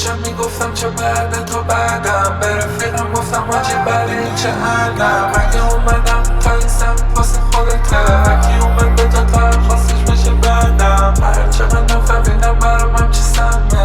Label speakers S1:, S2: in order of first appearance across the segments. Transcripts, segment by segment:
S1: گوشم میگفتم چه بعد تو بعدم، به رفیقم گفتم حاجی برای چه علم. اگه اومدم تا این سمت واسه خودته، هرکی اومد به تا خواستش بشه بعدم. هر چقدر نفهمیدم برام هم چی سمه،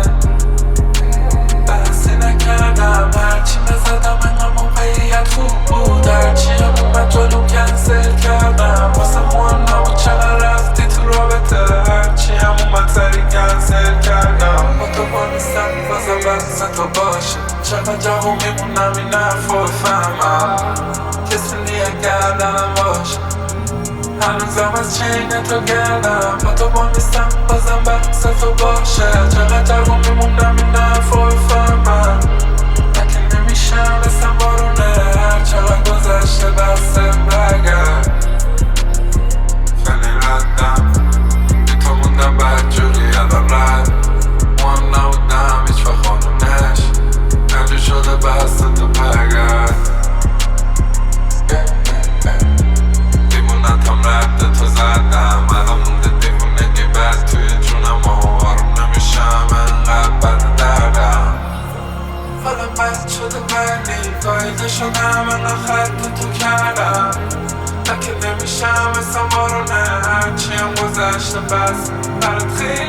S1: بحثی نکردم. هرچی نزدم انقدر موقعیت خوب بود، هرچی هم اومد جلوم کنسل کردم. واسه مهم نبود چقدر رفتی تو رابطه، هرچی هم اومد سری کنسل کردم. با تو با نیستم بازم بحث تو باشه، چقدر جواب میمونم این حرف رو بفهمم. کسی نیه گردنم باشه، هنوزم از چین تو گردم. با تو با نیستم بازم بحث تو باشه، چقدر جواب میمونم این حرف رو بفهمم. اگه نمیشم رسم بارونه، هر چقدر گذشته بسته برگرد. خیلی ردم بی تو موندم بدجوری الان رد، مهم نبودم هیچ وقت خانونش، اینجور شده بسته تو برگرد. دیوونتم رد تو زدم، الان مونده دیوونگی بد توی جونم و آروم نمیشم انقدر بد دردم. حالا بد شده بندی قایده شدم، انقدر خط تو کردم. اگه نمیشم مثل بارونه، هرچی هم گذشته بس برات خیلی